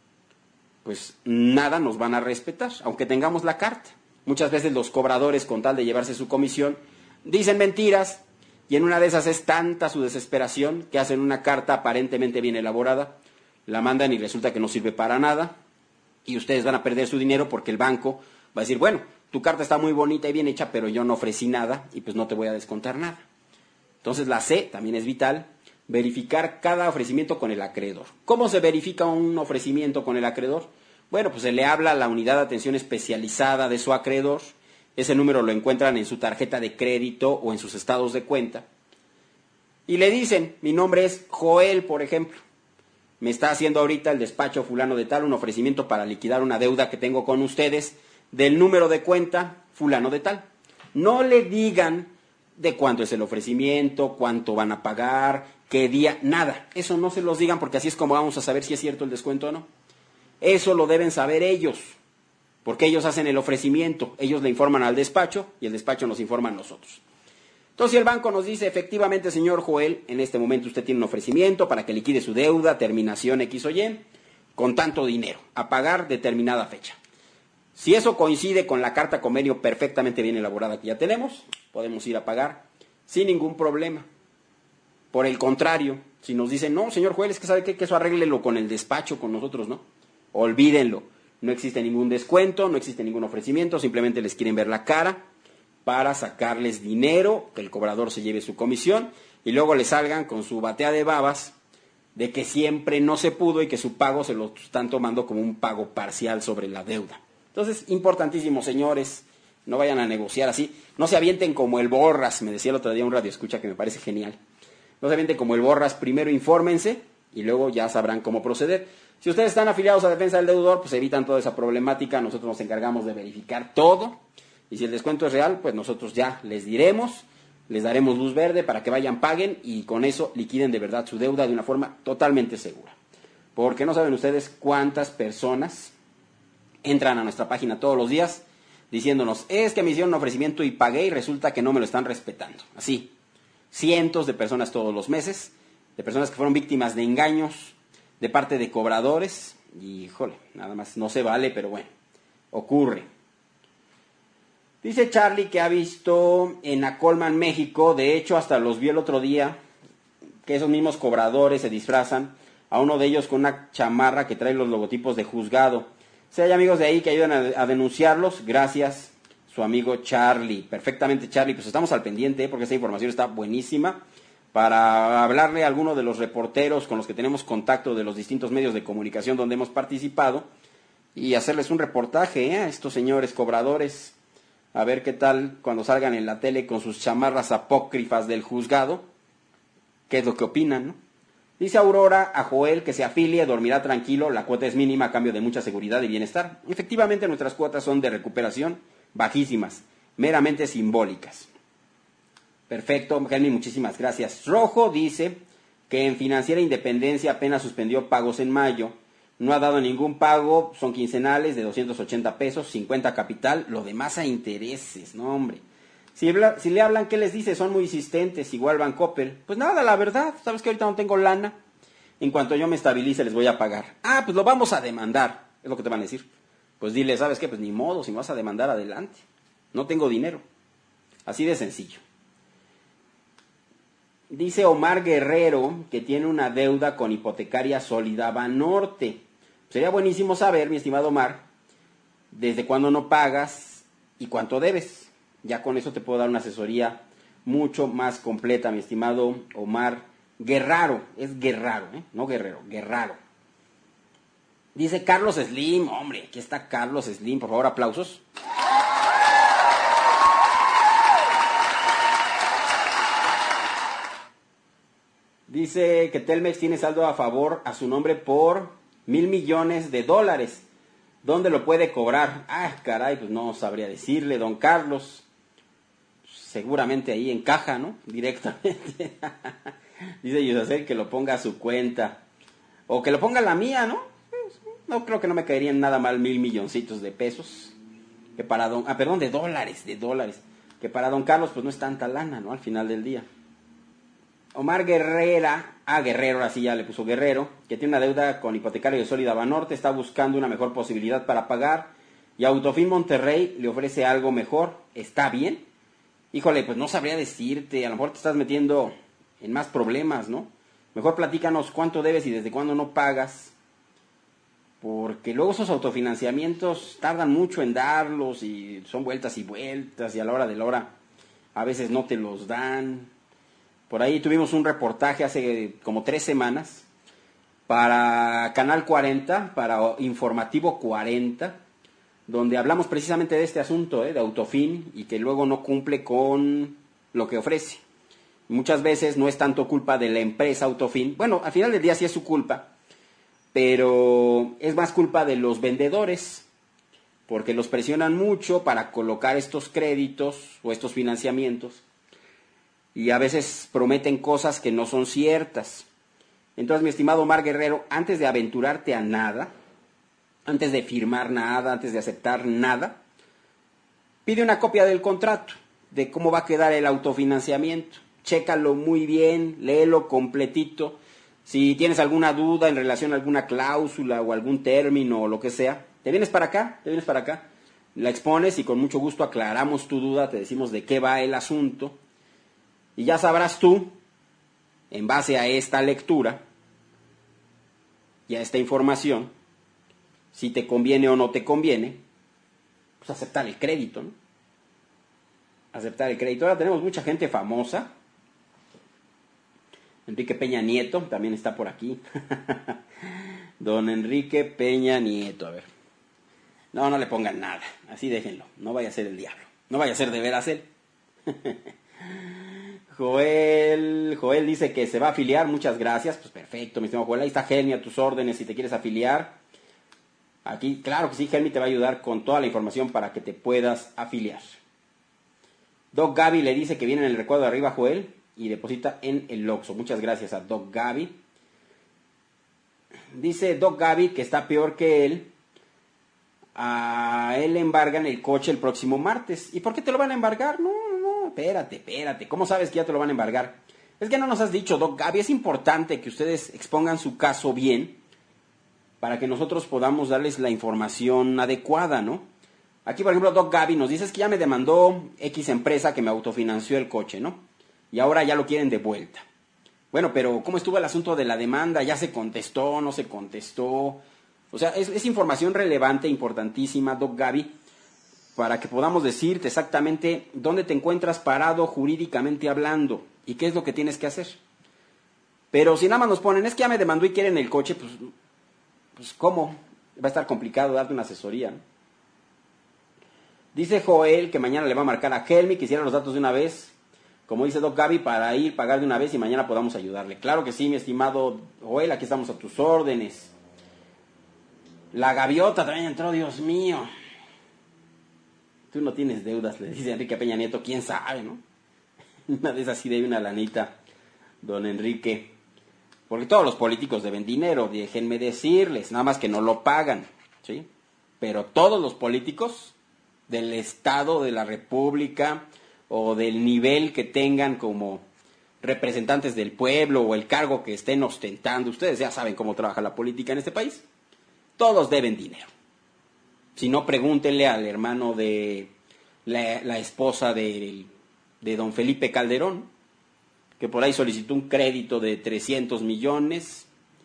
pues nada nos van a respetar, aunque tengamos la carta. Muchas veces los cobradores, con tal de llevarse su comisión, dicen mentiras, y en una de esas es tanta su desesperación que hacen una carta aparentemente bien elaborada, la mandan y resulta que no sirve para nada, y ustedes van a perder su dinero porque el banco va a decir, bueno, tu carta está muy bonita y bien hecha, pero yo no ofrecí nada y pues no te voy a descontar nada. Entonces la C también es vital, verificar cada ofrecimiento con el acreedor. ¿Cómo se verifica un ofrecimiento con el acreedor? Bueno, pues se le habla a la unidad de atención especializada de su acreedor, ese número lo encuentran en su tarjeta de crédito o en sus estados de cuenta, y le dicen, mi nombre es Joel, por ejemplo, me está haciendo ahorita el despacho fulano de tal un ofrecimiento para liquidar una deuda que tengo con ustedes del número de cuenta fulano de tal. No le digan de cuánto es el ofrecimiento, cuánto van a pagar, qué día, nada. Eso no se los digan porque así es como vamos a saber si es cierto el descuento o no. Eso lo deben saber ellos, porque ellos hacen el ofrecimiento, ellos le informan al despacho y el despacho nos informa a nosotros. Entonces, si el banco nos dice, efectivamente, señor Joel, en este momento usted tiene un ofrecimiento para que liquide su deuda, terminación X o Y, con tanto dinero, a pagar determinada fecha. Si eso coincide con la carta convenio perfectamente bien elaborada que ya tenemos, podemos ir a pagar sin ningún problema. Por el contrario, si nos dicen, no, señor Joel, es que sabe qué, que eso arréglelo con el despacho, con nosotros, ¿no? Olvídenlo, no existe ningún descuento, no existe ningún ofrecimiento, simplemente les quieren ver la cara para sacarles dinero, que el cobrador se lleve su comisión y luego le salgan con su batea de babas de que siempre no se pudo y que su pago se lo están tomando como un pago parcial sobre la deuda. Entonces, importantísimo, señores, no vayan a negociar así, no se avienten como el Borras, me decía el otro día un radioescucha que me parece genial, no se avienten como el Borras, primero infórmense y luego ya sabrán cómo proceder. Si ustedes están afiliados a Defensa del Deudor, pues evitan toda esa problemática, nosotros nos encargamos de verificar todo. Y si el descuento es real, pues nosotros ya les diremos, les daremos luz verde para que vayan, paguen y con eso liquiden de verdad su deuda de una forma totalmente segura. Porque no saben ustedes cuántas personas entran a nuestra página todos los días diciéndonos, es que me hicieron un ofrecimiento y pagué y resulta que no me lo están respetando. Así, cientos de personas todos los meses, de personas que fueron víctimas de engaños de parte de cobradores, Híjole, nada más, no se vale, pero bueno, ocurre. Dice Charlie que ha visto en Acolman, México, de hecho hasta los vio el otro día, que esos mismos cobradores se disfrazan, a uno de ellos con una chamarra que trae los logotipos de juzgado. Si hay amigos de ahí que ayudan a, a denunciarlos, gracias, su amigo Charlie. Perfectamente, Charlie, pues estamos al pendiente, ¿eh? Porque esta información está buenísima, para hablarle a alguno de los reporteros con los que tenemos contacto de los distintos medios de comunicación donde hemos participado, y hacerles un reportaje, ¿eh? A estos señores cobradores, a ver qué tal cuando salgan en la tele con sus chamarras apócrifas del juzgado, qué es lo que opinan, ¿no? Dice Aurora a Joel que se afilie, dormirá tranquilo, la cuota es mínima a cambio de mucha seguridad y bienestar. Efectivamente, nuestras cuotas son de recuperación bajísimas, meramente simbólicas. Perfecto, Helmi, muchísimas gracias. Rojo dice que en Financiera Independencia apenas suspendió pagos en mayo, no ha dado ningún pago, son quincenales de doscientos ochenta pesos, cincuenta capital, lo demás a intereses, no hombre. Si, si le hablan, ¿qué les dice? Son muy insistentes, igual Bancoppel. Pues nada, la verdad, sabes que ahorita no tengo lana. En cuanto yo me estabilice les voy a pagar. Ah, pues lo vamos a demandar, es lo que te van a decir. Pues dile, ¿sabes qué? Pues ni modo, si me vas a demandar, adelante. No tengo dinero. Así de sencillo. Dice Omar Guerrero que tiene una deuda con Hipotecaria Sólida Banorte. Sería buenísimo saber, mi estimado Omar, desde cuándo no pagas y cuánto debes. Ya con eso te puedo dar una asesoría mucho más completa, mi estimado Omar Guerraro. Es Guerraro, ¿eh? No Guerrero, Guerraro. Dice Carlos Slim, hombre, aquí está Carlos Slim, por favor, aplausos. Dice que Telmex tiene saldo a favor a su nombre por mil millones de dólares. ¿Dónde lo puede cobrar? Ah, caray, pues no sabría decirle, don Carlos. Seguramente ahí en caja, ¿no? Directamente. Dice Yusacel que lo ponga a su cuenta. O que lo ponga a la mía, ¿no? No creo que no me caerían nada mal mil milloncitos de pesos. Que para don... Ah, perdón, de dólares, de dólares. Que para don Carlos pues no es tanta lana, ¿no? Al final del día. Omar Guerrera, ah, Guerrero, así ya le puso Guerrero, que tiene una deuda con Hipotecario de Sólida Banorte, está buscando una mejor posibilidad para pagar, y Autofin Monterrey le ofrece algo mejor. ¿Está bien? Híjole, pues no sabría decirte, a lo mejor te estás metiendo en más problemas, ¿no? Mejor platícanos cuánto debes y desde cuándo no pagas, porque luego esos autofinanciamientos tardan mucho en darlos, y son vueltas y vueltas, y a la hora de la hora a veces no te los dan. Por ahí tuvimos un reportaje hace como tres semanas para Canal cuarenta, para Informativo cuarenta, donde hablamos precisamente de este asunto, ¿eh? De Autofin, y que luego no cumple con lo que ofrece. Muchas veces no es tanto culpa de la empresa Autofin, bueno, al final del día sí es su culpa, pero es más culpa de los vendedores, porque los presionan mucho para colocar estos créditos o estos financiamientos, y a veces prometen cosas que no son ciertas. Entonces, mi estimado Omar Guerrero, antes de aventurarte a nada, antes de firmar nada, antes de aceptar nada, pide una copia del contrato, de cómo va a quedar el autofinanciamiento. Chécalo muy bien, léelo completito. Si tienes alguna duda en relación a alguna cláusula o algún término o lo que sea, te vienes para acá, te vienes para acá, la expones y con mucho gusto aclaramos tu duda, te decimos de qué va el asunto. Y ya sabrás tú, en base a esta lectura y a esta información, si te conviene o no te conviene, pues aceptar el crédito, ¿no? Aceptar el crédito. Ahora tenemos mucha gente famosa. Enrique Peña Nieto también está por aquí. Don Enrique Peña Nieto, a ver. No, no le pongan nada, así déjenlo, no vaya a ser el diablo, no vaya a ser de veras él. Joel, Joel dice que se va a afiliar, muchas gracias, pues perfecto, mi estimado Joel, ahí está Helmi a tus órdenes si te quieres afiliar. Aquí, claro que sí, Helmi te va a ayudar con toda la información para que te puedas afiliar. Doc Gaby le dice que viene en el recuadro de arriba Joel y deposita en el Oxxo. Muchas gracias a Doc Gaby. Dice Doc Gaby que está peor que él. A él le embargan el coche el próximo martes. ¿Y por qué te lo van a embargar? No, no, no, espérate, espérate. ¿Cómo sabes que ya te lo van a embargar? Es que no nos has dicho, Doc Gaby, es importante que ustedes expongan su caso bien para que nosotros podamos darles la información adecuada, ¿no? Aquí, por ejemplo, Doc Gaby nos dice es que ya me demandó X empresa que me autofinanció el coche, ¿no? Y ahora ya lo quieren de vuelta. Bueno, pero ¿cómo estuvo el asunto de la demanda? ¿Ya se contestó? ¿No se contestó? O sea, es, es información relevante, importantísima, Doc Gaby, para que podamos decirte exactamente dónde te encuentras parado jurídicamente hablando y qué es lo que tienes que hacer. Pero si nada más nos ponen, es que ya me demandó y quieren el coche, pues, pues ¿cómo? Va a estar complicado darte una asesoría, ¿no? Dice Joel que mañana le va a marcar a Helmi, quisiera los datos de una vez, como dice Doc Gaby, para ir, pagar de una vez y mañana podamos ayudarle. Claro que sí, mi estimado Joel, aquí estamos a tus órdenes. La gaviota también entró, Dios mío. Tú no tienes deudas, le dice Enrique Peña Nieto, quién sabe, ¿no? Una vez así debe una lanita, don Enrique. Porque todos los políticos deben dinero, déjenme decirles, nada más que no lo pagan, ¿sí? Pero todos los políticos del Estado, de la República, o del nivel que tengan como representantes del pueblo, o el cargo que estén ostentando, ustedes ya saben cómo trabaja la política en este país, todos deben dinero. Si no, pregúntenle al hermano de la, la esposa de, de don Felipe Calderón, que por ahí solicitó un crédito de trescientos millones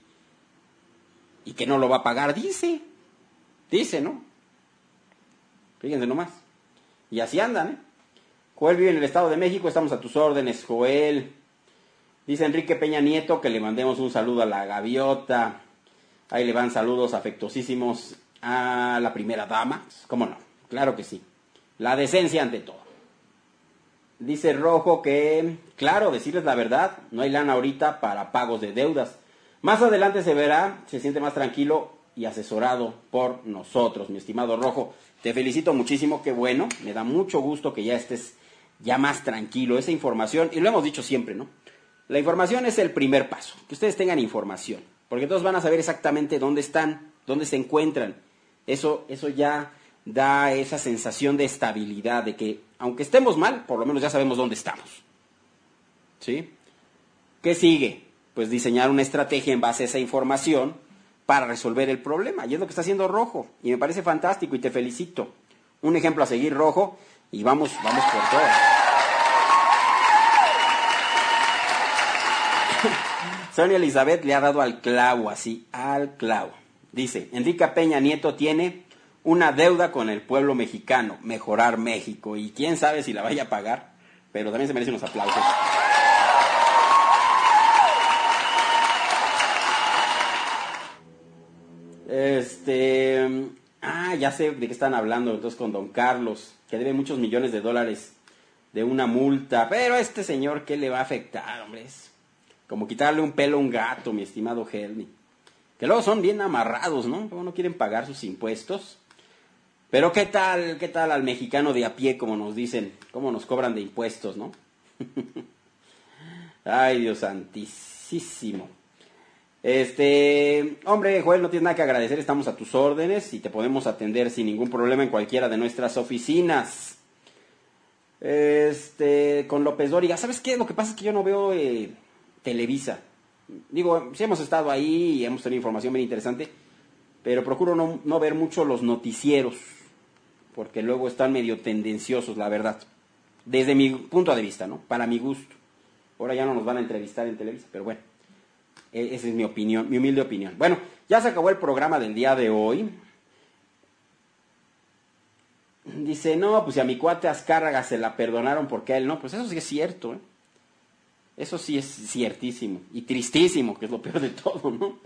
y que no lo va a pagar, dice. Dice, ¿no? Fíjense nomás. Y así andan, ¿eh? Joel vive en el Estado de México, estamos a tus órdenes, Joel. Dice Enrique Peña Nieto que le mandemos un saludo a la gaviota. Ahí le van saludos afectuosísimos a la primera dama. ¿Cómo no? Claro que sí. La decencia ante todo. Dice Rojo que, claro, decirles la verdad, no hay lana ahorita para pagos de deudas. Más adelante se verá, se siente más tranquilo y asesorado por nosotros, mi estimado Rojo. Te felicito muchísimo, qué bueno, me da mucho gusto que ya estés ya más tranquilo. Esa información, y lo hemos dicho siempre, ¿no? La información es el primer paso, que ustedes tengan información, porque todos van a saber exactamente dónde están, dónde se encuentran. Eso, eso ya da esa sensación de estabilidad, de que aunque estemos mal, por lo menos ya sabemos dónde estamos. ¿Sí? ¿Qué sigue? Pues diseñar una estrategia en base a esa información para resolver el problema. Y es lo que está haciendo Rojo. Y me parece fantástico y te felicito. Un ejemplo a seguir, Rojo. Y vamos, vamos por todo. Sonia Elizabeth le ha dado al clavo, así, al clavo. Dice, Enrique Peña Nieto tiene una deuda con el pueblo mexicano, mejorar México. Y quién sabe si la vaya a pagar, pero también se merece unos aplausos. Este, ah, ya sé de qué están hablando entonces con don Carlos, que debe muchos millones de dólares de una multa, pero a este señor, ¿qué le va a afectar, hombre? Es como quitarle un pelo a un gato, mi estimado Helmi, que luego son bien amarrados, ¿no? Luego no quieren pagar sus impuestos, pero ¿qué tal, qué tal al mexicano de a pie, como nos dicen, cómo nos cobran de impuestos, ¿no? Ay, Dios santísimo. Este, hombre, Joel, no tienes nada que agradecer, estamos a tus órdenes y te podemos atender sin ningún problema en cualquiera de nuestras oficinas. Este, con López Dóriga, ¿sabes qué? Lo que pasa es que yo no veo eh, Televisa. Digo, sí hemos estado ahí y hemos tenido información bien interesante, pero procuro no, no ver mucho los noticieros, porque luego están medio tendenciosos, la verdad. Desde mi punto de vista, ¿no? Para mi gusto. Ahora ya no nos van a entrevistar en Televisa, pero bueno. Esa es mi opinión, mi humilde opinión. Bueno, ya se acabó el programa del día de hoy. Dice, no, pues si a mi cuate Azcárraga se la perdonaron, porque a él no. Pues eso sí es cierto, ¿eh? Eso sí es ciertísimo. Y tristísimo, que es lo peor de todo, ¿no?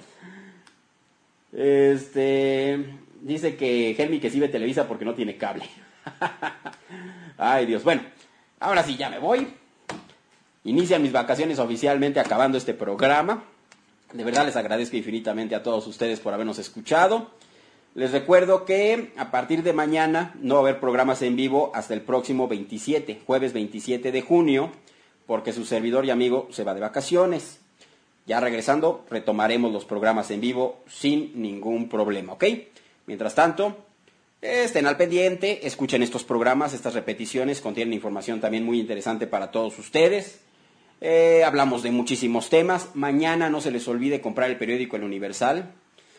Este, dice que Helmi que sí ve Televisa porque no tiene cable. Ay, Dios. Bueno, ahora sí ya me voy. Inician mis vacaciones oficialmente acabando este programa. De verdad les agradezco infinitamente a todos ustedes por habernos escuchado. Les recuerdo que a partir de mañana no va a haber programas en vivo hasta el próximo veintisiete, jueves veintisiete de junio, porque su servidor y amigo se va de vacaciones. Ya regresando, retomaremos los programas en vivo sin ningún problema, ¿ok? Mientras tanto, estén al pendiente, escuchen estos programas, estas repeticiones, contienen información también muy interesante para todos ustedes. Eh, hablamos de muchísimos temas. Mañana no se les olvide comprar el periódico El Universal.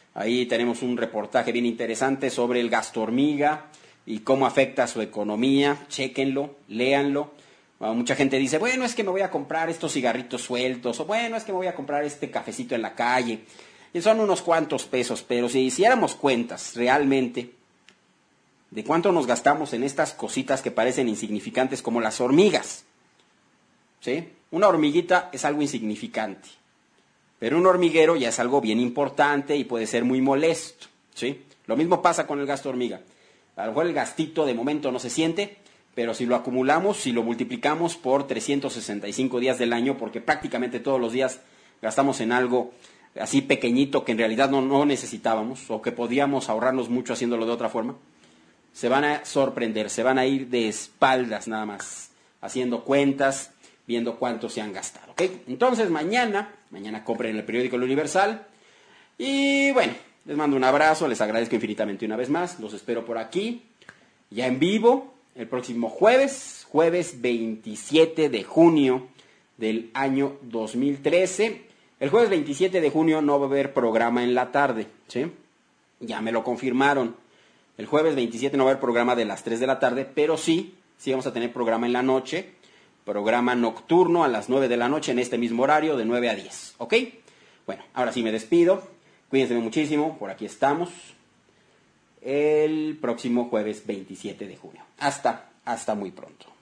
Ahí tenemos un reportaje bien interesante sobre el gasto hormiga y cómo afecta a su economía. Chéquenlo, léanlo. Bueno, mucha gente dice, bueno, es que me voy a comprar estos cigarritos sueltos, o bueno, es que me voy a comprar este cafecito en la calle. Y son unos cuantos pesos, pero si hiciéramos cuentas realmente de cuánto nos gastamos en estas cositas que parecen insignificantes como las hormigas, ¿sí? Una hormiguita es algo insignificante, pero un hormiguero ya es algo bien importante y puede ser muy molesto, ¿sí? Lo mismo pasa con el gasto hormiga. A lo mejor el gastito de momento no se siente, pero si lo acumulamos, si lo multiplicamos por trescientos sesenta y cinco días del año, porque prácticamente todos los días gastamos en algo así pequeñito que en realidad no, no necesitábamos, o que podíamos ahorrarnos mucho haciéndolo de otra forma, se van a sorprender, se van a ir de espaldas nada más, haciendo cuentas, viendo cuánto se han gastado, ¿ok? Entonces mañana, mañana compren el periódico El Universal, y bueno, les mando un abrazo, les agradezco infinitamente una vez más, los espero por aquí, ya en vivo, el próximo jueves, jueves veintisiete de junio del año dos mil trece. El jueves veintisiete de junio no va a haber programa en la tarde, ¿sí? Ya me lo confirmaron. El jueves veintisiete no va a haber programa de las tres de la tarde, pero sí, sí vamos a tener programa en la noche, programa nocturno a las nueve de la noche en este mismo horario, de nueve a diez, ¿ok? Bueno, ahora sí me despido. Cuídense muchísimo, por aquí estamos. El próximo jueves veintisiete de junio. Hasta, hasta muy pronto.